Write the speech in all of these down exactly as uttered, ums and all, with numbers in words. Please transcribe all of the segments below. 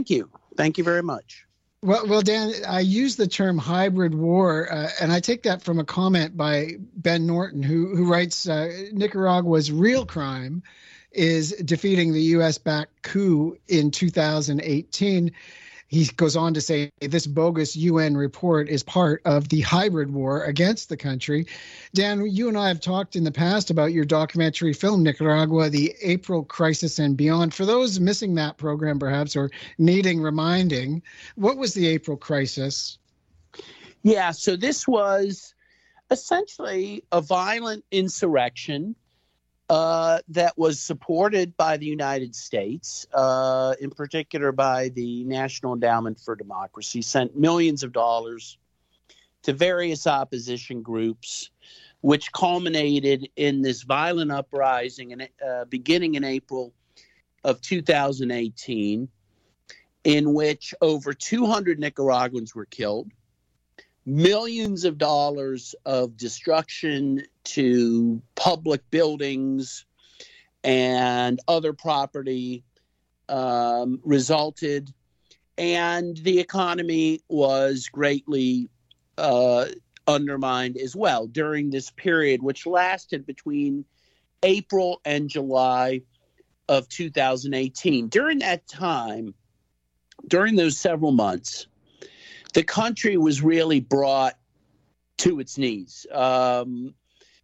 you. Thank you very much. Well, well, Dan, I use the term hybrid war, uh, and I take that from a comment by Ben Norton, who who writes uh, Nicaragua's real crime is defeating the U S-backed coup in two thousand eighteen. He goes on to say this bogus U N report is part of the hybrid war against the country. Dan, you and I have talked in the past about your documentary film, Nicaragua, the April Crisis and Beyond. For those missing that program, perhaps, or needing reminding, what was the April Crisis? Yeah, so this was essentially a violent insurrection Uh, that was supported by the United States, uh, in particular by the National Endowment for Democracy, sent millions of dollars to various opposition groups, which culminated in this violent uprising in, uh, beginning in April of two thousand eighteen, in which over two hundred Nicaraguans were killed, millions of dollars of destruction to public buildings and other property um, resulted, and the economy was greatly uh, undermined as well during this period, which lasted between April and July of two thousand eighteen. During that time, during those several months, the country was really brought to its knees. Um,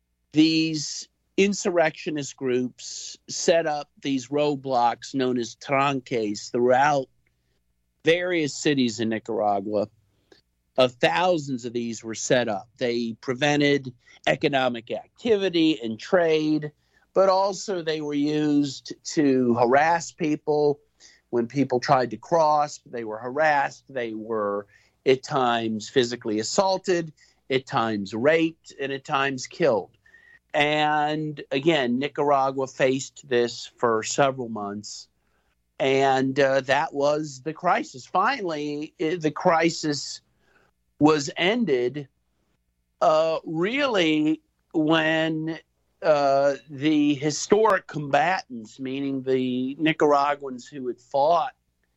these insurrectionist groups set up these roadblocks known as tranques throughout various cities in Nicaragua. Uh, thousands of these were set up. They prevented economic activity and trade, but also they were used to harass people. When people tried to cross, they were harassed. They were at times physically assaulted, at times raped, and at times killed. And again, Nicaragua faced this for several months, and uh, that was the crisis. Finally, it, the crisis was ended uh, really when uh, the historic combatants, meaning the Nicaraguans who had fought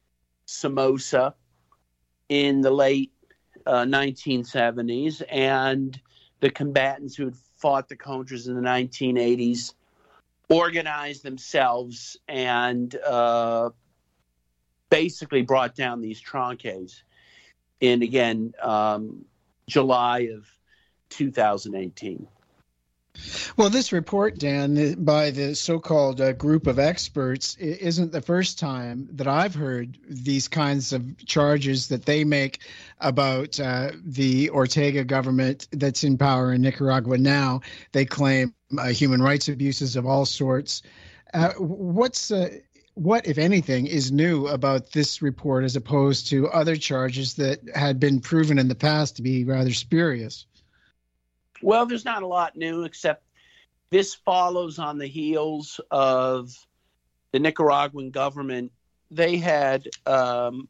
Somoza in the late uh, nineteen seventies, and the combatants who had fought the Contras in the nineteen eighties, organized themselves and uh, basically brought down these tranques in, again, um, July of two thousand eighteen. Well, this report, Dan, by the so-called uh, group of experts, isn't the first time that I've heard these kinds of charges that they make about uh, the Ortega government that's in power in Nicaragua now. They claim uh, human rights abuses of all sorts. Uh, what's uh, what, if anything, is new about this report as opposed to other charges that had been proven in the past to be rather spurious? Well, there's not a lot new, except this follows on the heels of the Nicaraguan government. They had um,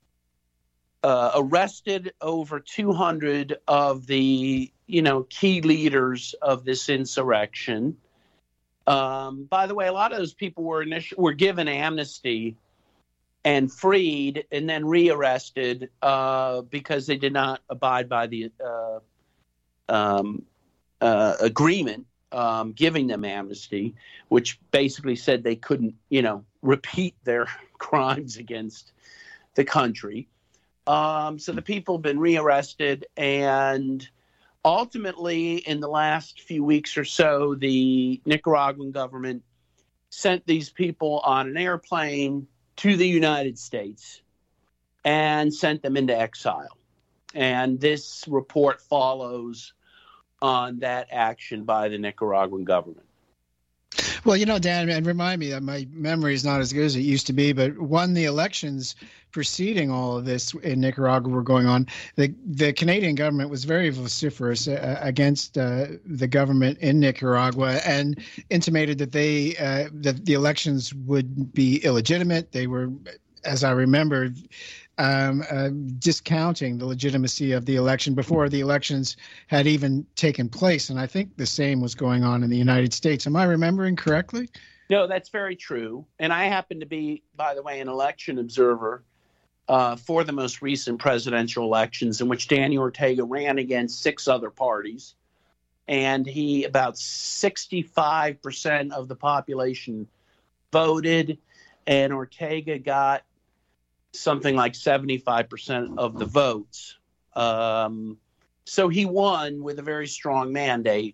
uh, arrested over two hundred of the, you know, key leaders of this insurrection. Um, by the way, a lot of those people were initially, were given amnesty and freed, and then rearrested uh, because they did not abide by the uh, Um, uh, agreement um, giving them amnesty, which basically said they couldn't, you know, repeat their crimes against the country. Um, so the people have been rearrested, and ultimately, in the last few weeks or so, the Nicaraguan government sent these people on an airplane to the United States and sent them into exile. And this report follows on that action by the Nicaraguan government. Well, you know, Dan, and remind me that my memory is not as good as it used to be, but when the elections preceding all of this in Nicaragua were going on, the, the Canadian government was very vociferous uh, against uh, the government in Nicaragua and intimated that they uh, that the elections would be illegitimate. They were, as I remember, Um, uh, discounting the legitimacy of the election before the elections had even taken place. And I think the same was going on in the United States. Am I remembering correctly? No, that's very true. And I happen to be, by the way, an election observer uh, for the most recent presidential elections, in which Daniel Ortega ran against six other parties. And he, about sixty-five percent of the population voted, and Ortega got something like seventy-five percent of the votes. Um, so he won with a very strong mandate.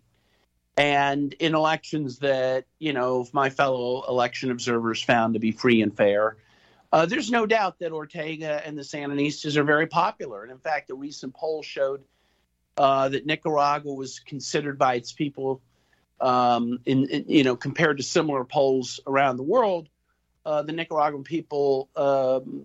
And in elections that, you know, my fellow election observers found to be free and fair, uh, there's no doubt that Ortega and the Sandinistas are very popular. And in fact, a recent poll showed uh, that Nicaragua was considered by its people, um, in, in, you know, compared to similar polls around the world, uh, the Nicaraguan people um,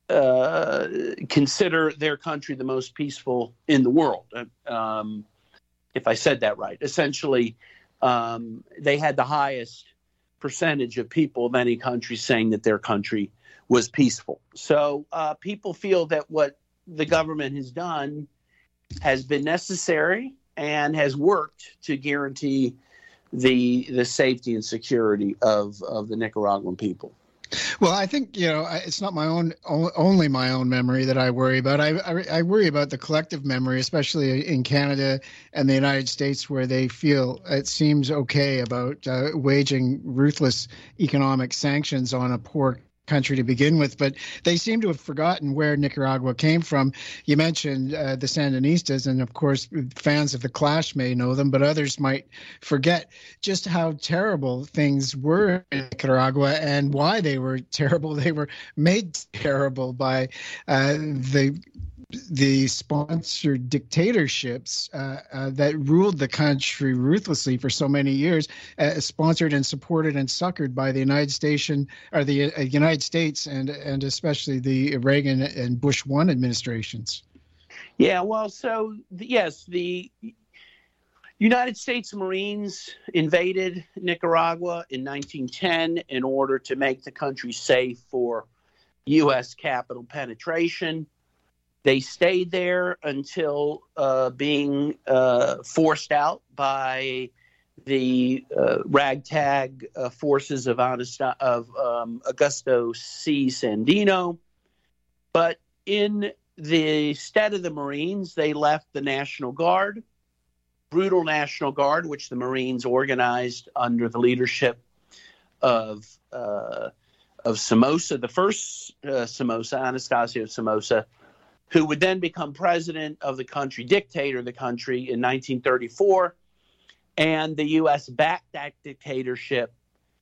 uh, consider their country the most peaceful in the world. Um, if I said that right. Essentially, um, they had the highest percentage of people of any country saying that their country was peaceful. So uh, people feel that what the government has done has been necessary and has worked to guarantee the the safety and security of, of the Nicaraguan people. Well, I think, you know, it's not my own, only my own memory that I worry about. I, I, I worry about the collective memory, especially in Canada and the United States, where they feel it seems okay about uh, waging ruthless economic sanctions on a poor country to begin with, but they seem to have forgotten where Nicaragua came from. You mentioned uh, the Sandinistas, and of course, fans of The Clash may know them, but others might forget just how terrible things were in Nicaragua and why they were terrible. They were made terrible by uh, the the sponsored dictatorships uh, uh, that ruled the country ruthlessly for so many years, uh, sponsored and supported and succored by the United States or the uh, United States and and especially the Reagan and Bush one administrations. Yeah, well, so yes, the United States Marines invaded Nicaragua in nineteen ten in order to make the country safe for U S capital penetration. They stayed there until uh, being uh, forced out by the uh, ragtag uh, forces of, Honesta- of um, Augusto C. Sandino. But in the stead of the Marines, they left the National Guard, brutal National Guard, which the Marines organized under the leadership of uh, of Somoza, the first uh, Somoza, Anastasio Somoza, who would then become president of the country, dictator of the country in nineteen thirty-four. And the U S backed that dictatorship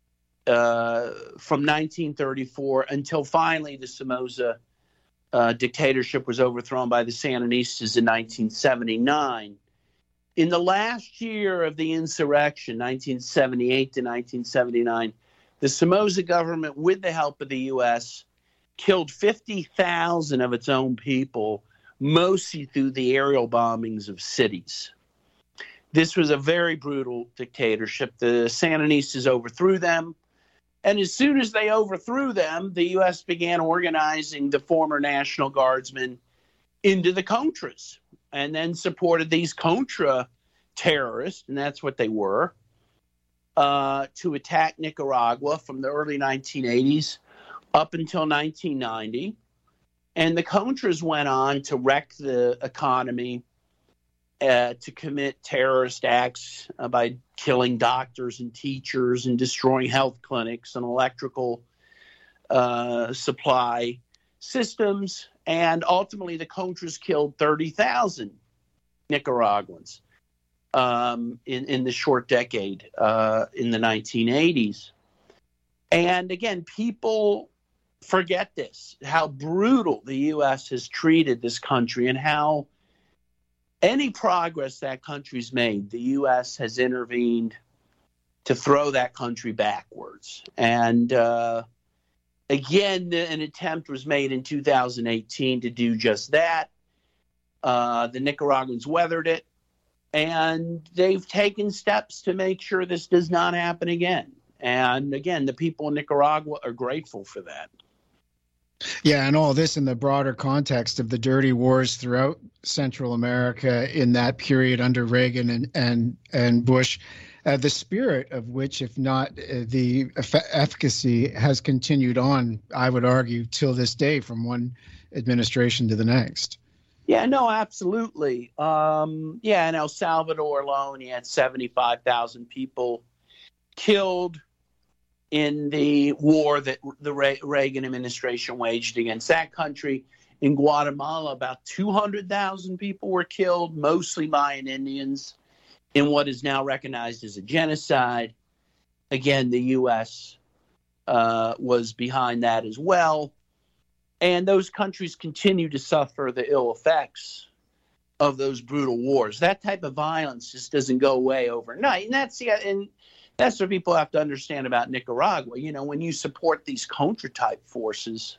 uh, from nineteen thirty-four until finally the Somoza uh, dictatorship was overthrown by the Sandinistas in nineteen seventy-nine. In the last year of the insurrection, nineteen seventy-eight to nineteen seventy-nine, the Somoza government, with the help of the U S, killed fifty thousand of its own people, mostly through the aerial bombings of cities. This was a very brutal dictatorship. The Sandinistas overthrew them. And as soon as they overthrew them, the U S began organizing the former National Guardsmen into the Contras and then supported these Contra terrorists, and that's what they were, uh, to attack Nicaragua from the early nineteen eighties up until nineteen ninety. And the Contras went on to wreck the economy, uh, to commit terrorist acts uh, by killing doctors and teachers and destroying health clinics and electrical uh, supply systems. And ultimately, the Contras killed thirty thousand Nicaraguans um, in, in the short decade uh, in the nineteen eighties. And again, people forget this, how brutal the U S has treated this country and how any progress that country's made, the U S has intervened to throw that country backwards. And uh, again, an attempt was made in two thousand eighteen to do just that. Uh, the Nicaraguans weathered it, and they've taken steps to make sure this does not happen again. And again, the people in Nicaragua are grateful for that. Yeah, and all this in the broader context of the dirty wars throughout Central America in that period under Reagan and and, and Bush, uh, the spirit of which, if not uh, the eff- efficacy, has continued on, I would argue, till this day from one administration to the next. Yeah, no, absolutely. Um, yeah, in El Salvador alone, you had seventy-five thousand people killed in the war that the Re- Reagan administration waged against that country. In Guatemala, about two hundred thousand people were killed, mostly Mayan Indians, in what is now recognized as a genocide. Again, the U S uh, was behind that as well. And those countries continue to suffer the ill effects of those brutal wars. That type of violence just doesn't go away overnight. And that's yeah, and that's what people have to understand about Nicaragua. You know, when you support these Contra-type forces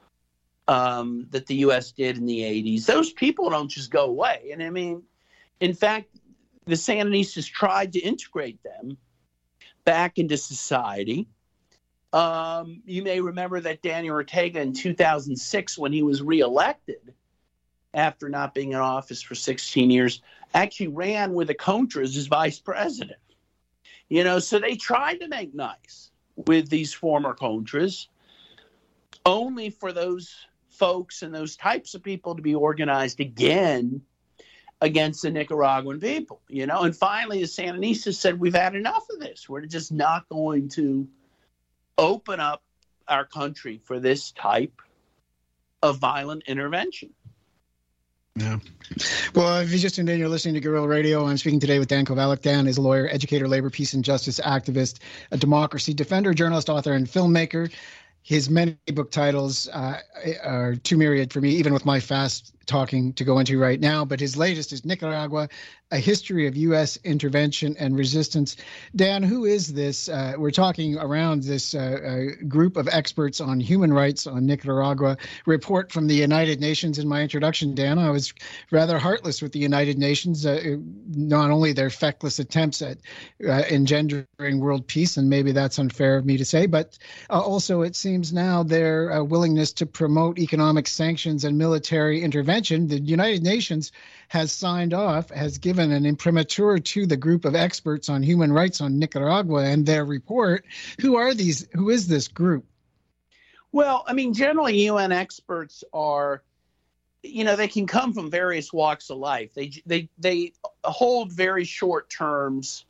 um, that the U S did in the eighties, those people don't just go away. And I mean, in fact, the Sandinistas tried to integrate them back into society. Um, you may remember that Daniel Ortega in two thousand six, when he was reelected after not being in office for sixteen years, actually ran with the Contras as vice president. You know, so they tried to make nice with these former Contras, only for those folks and those types of people to be organized again against the Nicaraguan people, you know. And finally, the Sandinistas said, we've had enough of this. We're just not going to open up our country for this type of violent intervention. Yeah. Well, if you just tuned in, you're listening to Guerrilla Radio. I'm speaking today with Dan Kovalik. Dan is a lawyer, educator, labor, peace, and justice activist, a democracy defender, journalist, author, and filmmaker. His many book titles uh, are too myriad for me, even with my fast talking to go into right now. But his latest is Nicaragua, A History of U S Intervention and Resistance. Dan, who is this? Uh, we're talking around this uh, uh, group of experts on human rights on Nicaragua. Report from the United Nations. In my introduction, Dan, I was rather heartless with the United Nations, uh, not only their feckless attempts at uh, engendering world peace, and maybe that's unfair of me to say, but uh, also it seems now their uh, willingness to promote economic sanctions and military intervention. The United Nations has signed off, has given an imprimatur to the group of experts on human rights on Nicaragua and their report. Who are these? Who is this group? Well, I mean, generally U N experts are, you know, they can come from various walks of life. They they they hold very short terms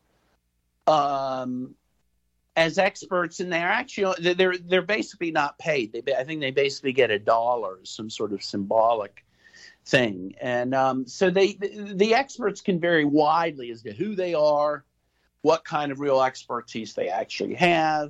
um, as experts, and they're actually they're they're basically not paid. They I think they basically get a dollar, some sort of symbolic thing. And um, so they the, the experts can vary widely as to who they are, what kind of real expertise they actually have,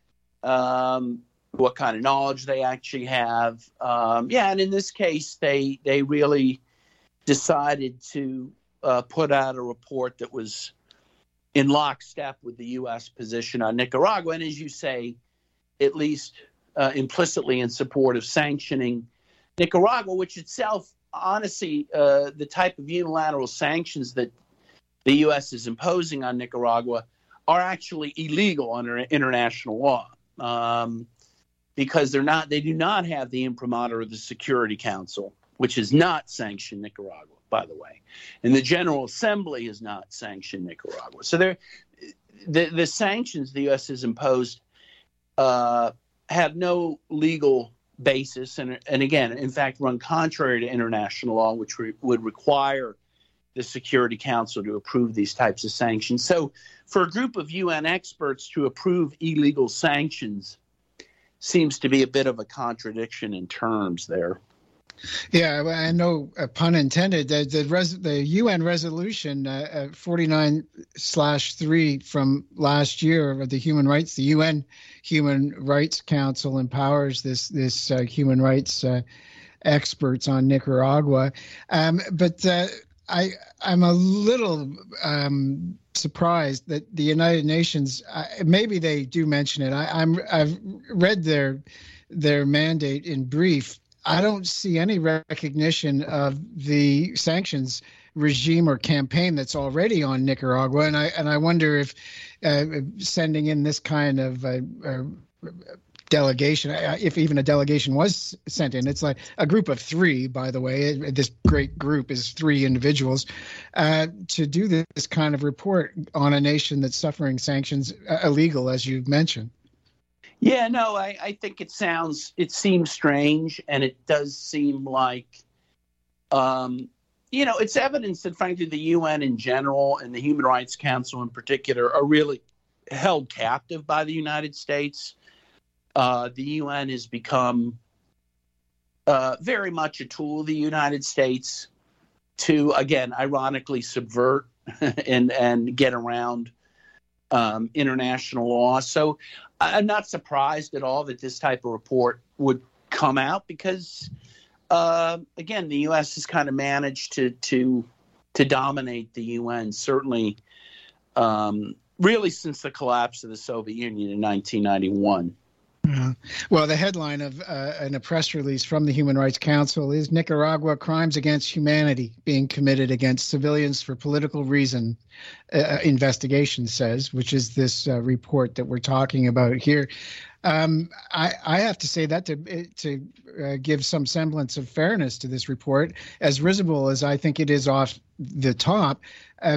um, what kind of knowledge they actually have. Um, yeah, and in this case, they they really decided to uh, put out a report that was in lockstep with the U S position on Nicaragua, and as you say, at least uh, implicitly in support of sanctioning Nicaragua, which itself, honestly, uh, the type of unilateral sanctions that the U S is imposing on Nicaragua are actually illegal under international law, um, because they're not. They do not have the imprimatur of the Security Council, which has not sanctioned Nicaragua, by the way, and the General Assembly has not sanctioned Nicaragua. So they're, the the sanctions the U S has imposed uh, have no legal basis, and and again, in fact, run contrary to international law, which re- would require the Security Council to approve these types of sanctions. So for a group of U N experts to approve illegal sanctions seems to be a bit of a contradiction in terms there. Yeah, I know, uh, pun intended. The the, res, the U N resolution uh, forty-nine slash three from last year of the human rights, the U N Human Rights Council empowers this this uh, human rights uh, experts on Nicaragua. Um, but uh, I I'm a little um, surprised that the United Nations, uh, maybe they do mention it. I, I'm I've read their their mandate in brief. I don't see any recognition of the sanctions regime or campaign that's already on Nicaragua, and I and I wonder if uh, sending in this kind of uh, uh, delegation, if even a delegation was sent in, it's like a group of three, by the way. This great group is three individuals uh, to do this kind of report on a nation that's suffering sanctions uh, illegal, as you've mentioned. Yeah, no, I, I think it sounds, it seems strange, and it does seem like, um, you know, it's evidence that, frankly, the U N in general and the Human Rights Council in particular are really held captive by the United States. Uh, the U N has become uh, very much a tool of the United States to, again, ironically subvert and, and get around um, international law. So I'm not surprised at all that this type of report would come out because, uh, again, the U S has kind of managed to to to dominate the U N, certainly um, really since the collapse of the Soviet Union in nineteen ninety-one. Yeah. Well, the headline of uh, in a press release from the Human Rights Council is Nicaragua crimes against humanity being committed against civilians for political reason, uh, investigation says, which is this uh, report that we're talking about here. Um, I, I have to say that to to uh, give some semblance of fairness to this report, as risible as I think it is off the top, uh,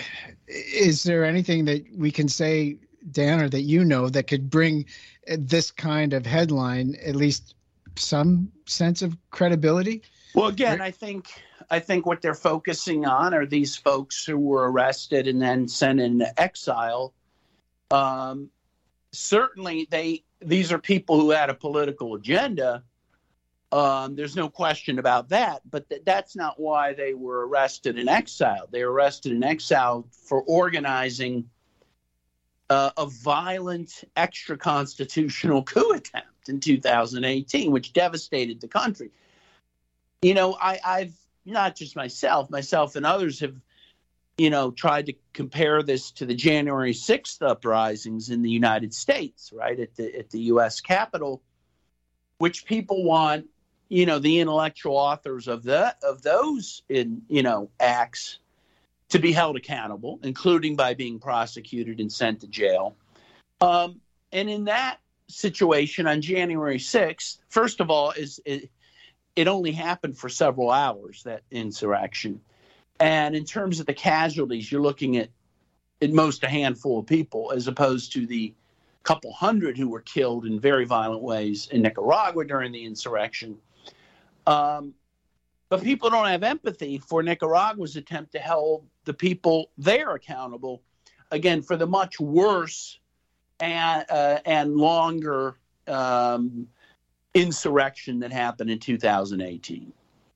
is there anything that we can say, Dan, or that you know, that could bring this kind of headline at least some sense of credibility? Well, again, I think I think what they're focusing on are these folks who were arrested and then sent into exile. Um, certainly, they these are people who had a political agenda. Um, there's no question about that. But th- that's not why they were arrested and exiled. They were arrested and exiled for organizing Uh, a violent extra-constitutional coup attempt in two thousand eighteen, which devastated the country. You know, I, I've not just myself, myself and others have, you know, tried to compare this to the January sixth uprisings in the United States, right, at the at the U S Capitol, which people want, you know, the intellectual authors of the of those in, you know, acts to be held accountable, including by being prosecuted and sent to jail. Um, and in that situation on January sixth, first of all, is it, it only happened for several hours, that insurrection. And in terms of the casualties, you're looking at at most a handful of people, as opposed to the couple hundred who were killed in very violent ways in Nicaragua during the insurrection. Um, But people don't have empathy for Nicaragua's attempt to hold the people there accountable, again, for the much worse and, uh, and longer um, insurrection that happened in two thousand eighteen.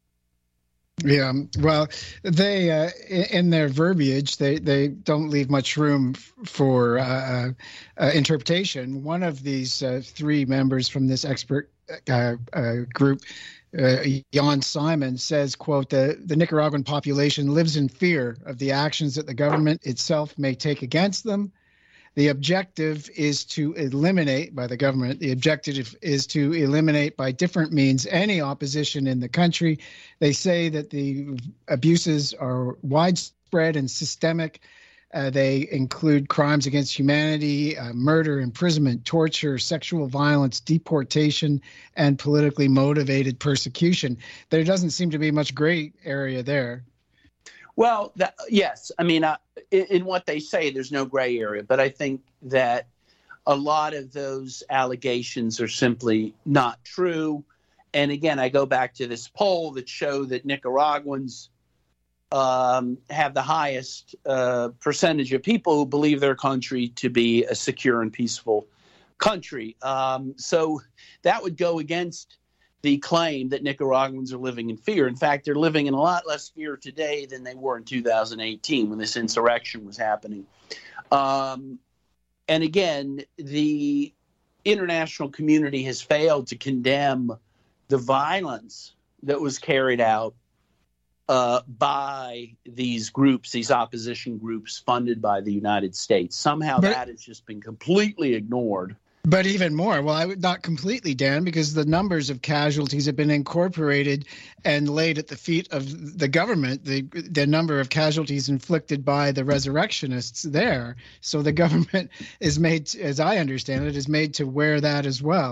Yeah, well, they uh, in their verbiage, they, they don't leave much room for uh, uh, interpretation. One of these uh, three members from this expert uh, uh, group, Uh, Jan Simon, says, quote, the, the Nicaraguan population lives in fear of the actions that the government itself may take against them. The objective is to eliminate, by the government, the objective is to eliminate by different means any opposition in the country. They say that the abuses are widespread and systemic. Uh, they include crimes against humanity, uh, murder, imprisonment, torture, sexual violence, deportation, and politically motivated persecution. There doesn't seem to be much gray area there. Well, that, yes. I mean, uh, in, in what they say, there's no gray area. But I think that a lot of those allegations are simply not true. And again, I go back to this poll that showed that Nicaraguans Um, have the highest uh, percentage of people who believe their country to be a secure and peaceful country. Um, so that would go against the claim that Nicaraguans are living in fear. In fact, they're living in a lot less fear today than they were in two thousand eighteen when this insurrection was happening. Um, and again, the international community has failed to condemn the violence that was carried out Uh, by these groups, these opposition groups funded by the United States. Somehow but, that has just been completely ignored. But even more, well, I would not completely, Dan, because the numbers of casualties have been incorporated and laid at the feet of the government, the, the number of casualties inflicted by the resurrectionists there. So the government is made, as I understand it, is made to wear that as well.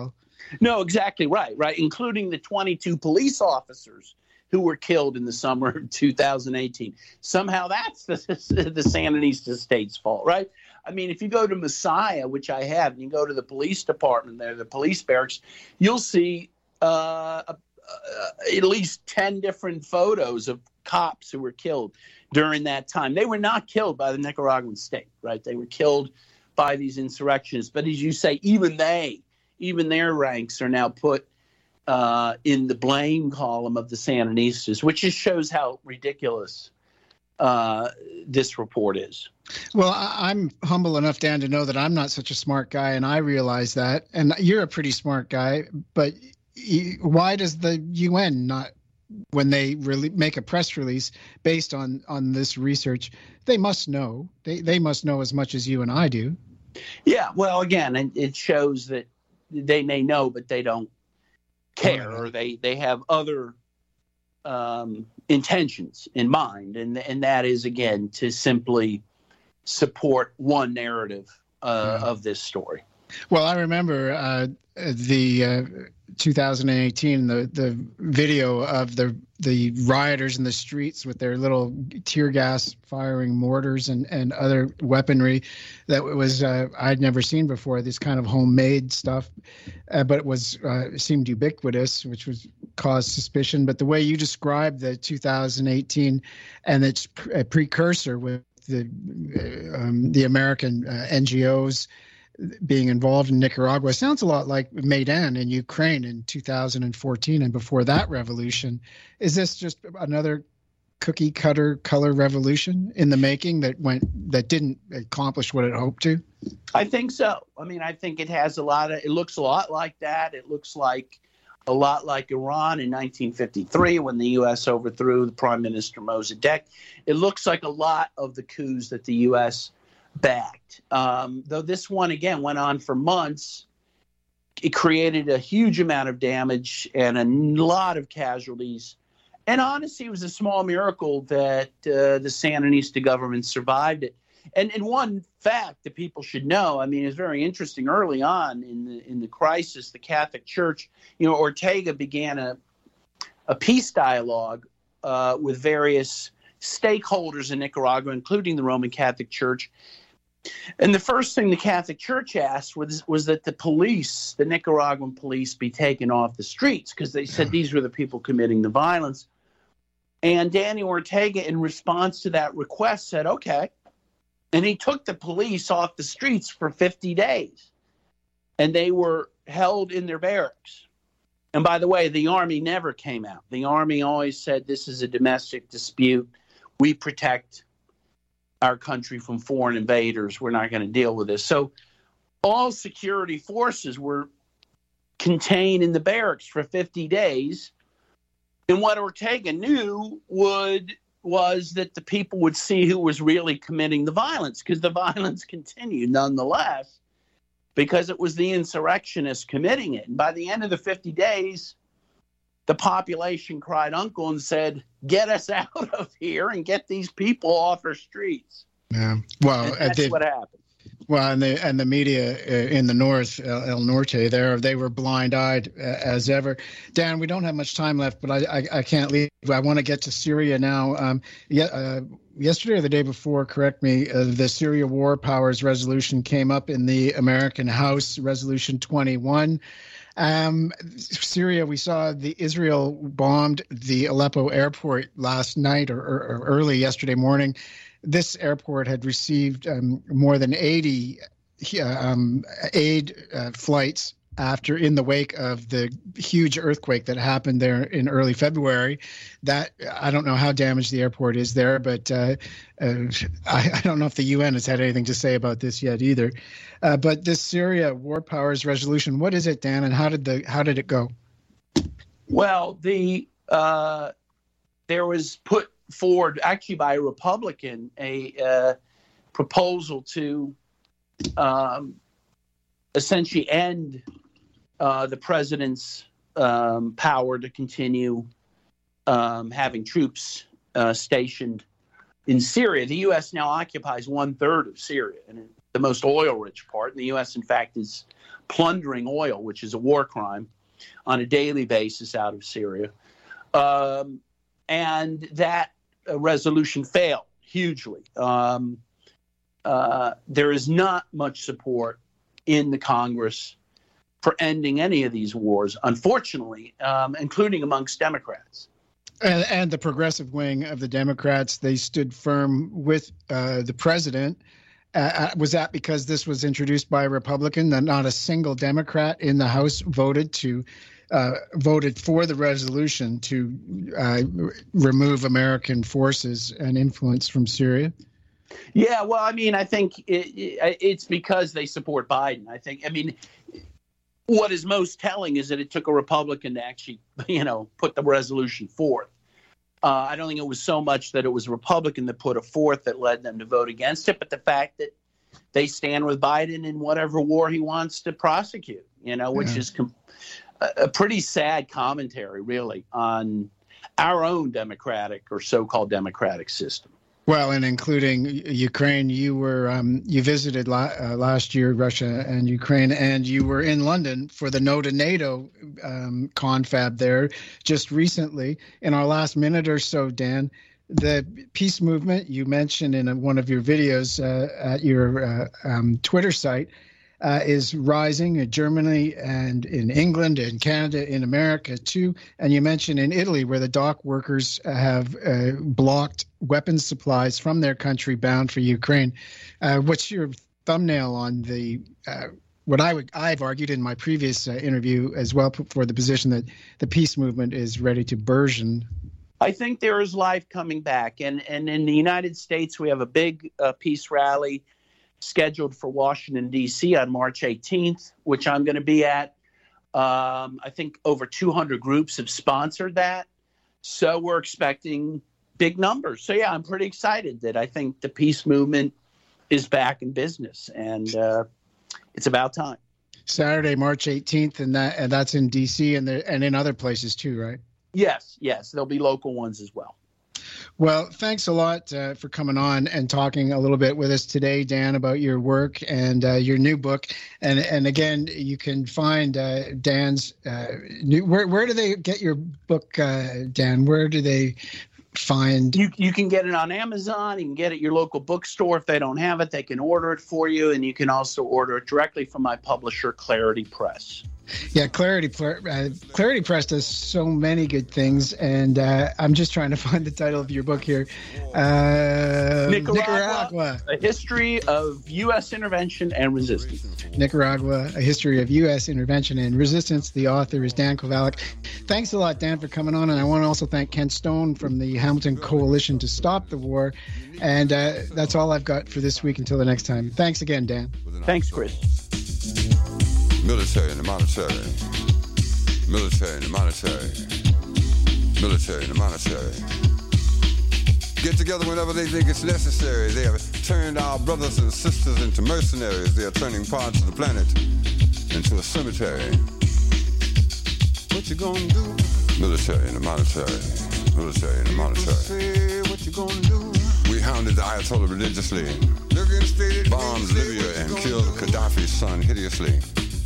No, exactly right, right, including the twenty-two police officers who were killed in the summer of two thousand eighteen. Somehow that's the, the Sandinista state's fault, right? I mean, if you go to Messiah, which I have, and you go to the police department there, the police barracks, you'll see uh, uh, at least ten different photos of cops who were killed during that time. They were not killed by the Nicaraguan state, right? They were killed by these insurrectionists. But as you say, even they, even their ranks are now put uh, in the blame column of the Sandinistas, which just shows how ridiculous uh, this report is. Well, I'm humble enough, Dan, to know that I'm not such a smart guy, and I realize that. And you're a pretty smart guy, but why does the U N not, when they really make a press release based on, on this research, they must know. They they must know as much as you and I do. Yeah, well, again, it shows that they may know, but they don't care, or they, they have other um, intentions in mind. And, and that is, again, to simply support one narrative uh, yeah. of this story. Well, I remember uh, the uh, two thousand eighteen, the, the video of the the rioters in the streets with their little tear gas firing mortars and, and other weaponry that was uh, I'd never seen before, this kind of homemade stuff, uh, but it was uh, seemed ubiquitous, which was caused suspicion. But the way you described the two thousand eighteen and its pre- precursor with the uh, um, the American uh, N G Os being involved in Nicaragua sounds a lot like Maidan in Ukraine in two thousand fourteen and before that revolution. Is this just another cookie cutter color revolution in the making that went that didn't accomplish what it hoped to? I think so. I mean, I think it has a lot of, it looks a lot like that. It looks like a lot like Iran in nineteen fifty-three when the U S overthrew the Prime Minister Mossadegh. It looks like a lot of the coups that the U S backed. Um, though this one, again, went on for months. It created a huge amount of damage and a lot of casualties. And honestly, it was a small miracle that uh, the Sandinista government survived it. And, and one fact that people should know, I mean, it's very interesting. Early on in the in the crisis, the Catholic Church, you know, Ortega began a a peace dialogue uh, with various stakeholders in Nicaragua, including the Roman Catholic Church. And the first thing the Catholic Church asked was, was that the police, the Nicaraguan police, be taken off the streets because they said these were the people committing the violence. And Daniel Ortega, in response to that request, said, okay. And he took the police off the streets for fifty days. And they were held in their barracks. And by the way, the Army never came out. The Army always said this is a domestic dispute. We protect our country from foreign invaders. We're not going to deal with this. So all security forces were contained in the barracks for fifty days. And what Ortega knew would was that the people would see who was really committing the violence, because the violence continued nonetheless, because it was the insurrectionists committing it. And by the end of the fifty days, the population cried uncle and said, get us out of here and get these people off our streets. Yeah, well, and that's they, what happened. Well, and the and the media uh, in the north, uh, El Norte, there they were blind-eyed uh, as ever. Dan, we don't have much time left, but I I, I can't leave. I want to get to Syria now. Um, yeah, uh, yesterday or the day before, correct me, uh, the Syria War Powers Resolution came up in the American House, Resolution twenty-one. Um, Syria, we saw the Israel bombed the Aleppo airport last night or, or, or early yesterday morning. This airport had received um, more than eighty um, aid uh, flights after, in the wake of the huge earthquake that happened there in early February. That, I don't know how damaged the airport is there, but uh, uh, I, I don't know if the U N has had anything to say about this yet either. Uh, but this Syria War Powers Resolution, what is it, Dan, and how did the how did it go? Well, the uh, there was put forward, actually by a Republican, a uh, proposal to um, essentially end uh, the president's um, power to continue um, having troops uh, stationed in Syria. The U S now occupies one third of Syria, and the most oil-rich part. And the U S, in fact, is plundering oil, which is a war crime, on a daily basis out of Syria. Um, and that uh, resolution failed hugely. Um, uh, there is not much support in the Congress for ending any of these wars, unfortunately, um, including amongst Democrats. And, and the progressive wing of the Democrats, they stood firm with uh, the president. Uh, was that because this was introduced by a Republican, that not a single Democrat in the House voted to uh, voted for the resolution to uh, remove American forces and influence from Syria? Yeah, well, I mean, I think it, it, it's because they support Biden. I think, I mean, what is most telling is that it took a Republican to actually, you know, put the resolution forth. Uh, I don't think it was so much that it was a Republican that put it forth that led them to vote against it, but the fact that they stand with Biden in whatever war he wants to prosecute, you know, which yeah. is com- a pretty sad commentary, really, on our own democratic or so-called democratic system. Well, and including Ukraine, you were um, you visited la- uh, last year Russia and Ukraine, and you were in London for the No to NATO um, confab there just recently. In our last minute or so, Dan, the peace movement you mentioned in a, one of your videos uh, at your uh, um, Twitter site uh, is rising in Germany and in England and Canada, in America too. And you mentioned in Italy, where the dock workers have uh, blocked weapons supplies from their country bound for Ukraine. Uh, what's your thumbnail on the uh, what I would I've argued in my previous uh, interview as well for the position that the peace movement is ready to burgeon? I think there is life coming back, and and in the United States we have a big uh, peace rally scheduled for Washington, D C on March eighteenth, which I'm going to be at. Um, I think over two hundred groups have sponsored that. So we're expecting big numbers. So, yeah, I'm pretty excited that I think the peace movement is back in business, and uh, it's about time. Saturday, March eighteenth, and that and that's in D C and there, and in other places too, right? Yes, yes. There'll be local ones as well. Well, thanks a lot uh, for coming on and talking a little bit with us today, Dan, about your work and uh, your new book. And and again, you can find uh, Dan's uh, new. Where where do they get your book, uh, Dan? Where do they find? You you can get it on Amazon. You can get it at your local bookstore. If they don't have it, they can order it for you, and you can also order it directly from my publisher, Clarity Press. Yeah, Clarity uh, Clarity Press does so many good things, and uh, I'm just trying to find the title of your book here. Uh, Nicaragua, Nicaragua, A History of U S Intervention and Resistance. Nicaragua, A History of U S Intervention and Resistance. The author is Dan Kovalik. Thanks a lot, Dan, for coming on, and I want to also thank Kent Stone from the Hamilton Coalition to Stop the War. And uh, that's all I've got for this week until the next time. Thanks again, Dan. Thanks, Chris. Military and the monetary, military and the monetary, military and the monetary. Get together whenever they think it's necessary. They have turned our brothers and sisters into mercenaries. They are turning parts of the planet into a cemetery. What you gonna do? Military and the monetary, military and the monetary. What you gonna do? We hounded the Ayatollah religiously, bombed Libya and killed Gaddafi's son hideously.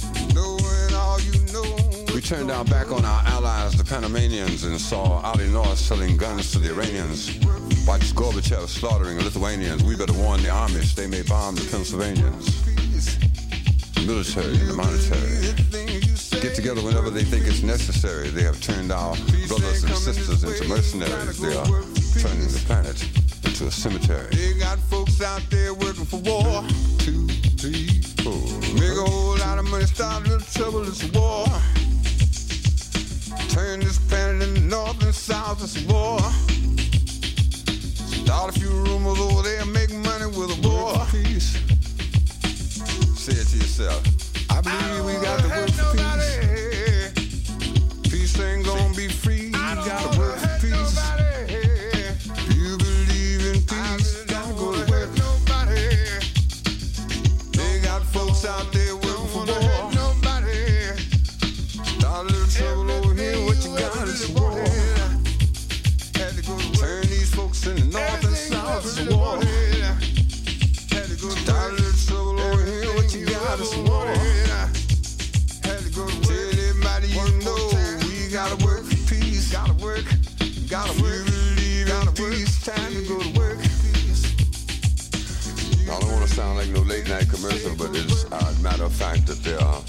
We turned our back on our allies, the Panamanians, and saw Ali North selling guns to the Iranians. Watched Gorbachev slaughtering the Lithuanians. We better warn the Amish, they may bomb the Pennsylvanians. The military and the monetary get together whenever they think it's necessary. They have turned our brothers and sisters into mercenaries. They are turning the planet into a cemetery. They got folks out there working for war. Two, three, four. Make a whole lot of money, start a little trouble, it's a war. Turn this planet in the north and south, it's a war. Start a few rumors over there, make money with a war. Peace. Say it to yourself. I believe I we got to work for peace. Peace ain't gonna be free, you gotta work for peace. You believe in peace, gotta go to work. They got folks out there working for war. Start a little trouble over here, what you got is a war. Turn these folks in the north and south, it's a war. Start a little trouble over here, what you got is a war. fact that there are